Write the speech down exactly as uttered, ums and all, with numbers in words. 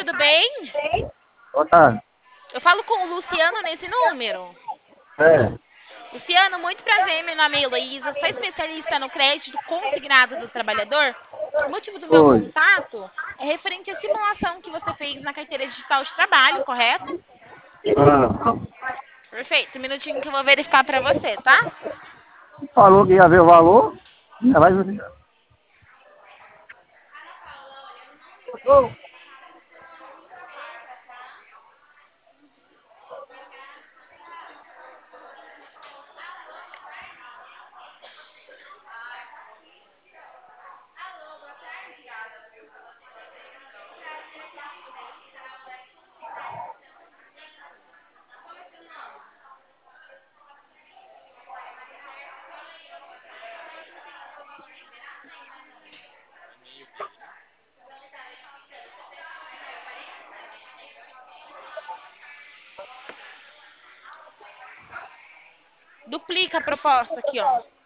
tudo bem? Boa tarde. Eu falo com o Luciano nesse número. É. Luciano, muito prazer, meu nome é Heloísa, sou especialista no crédito consignado do trabalhador. O motivo do meu Oi. contato é referente à simulação que você fez na carteira digital de trabalho, correto? Ah, Perfeito, um minutinho que eu vou verificar para você, tá? falou que ia ver o valor. Já vai ver. Ô, Duplica a proposta aqui, ó.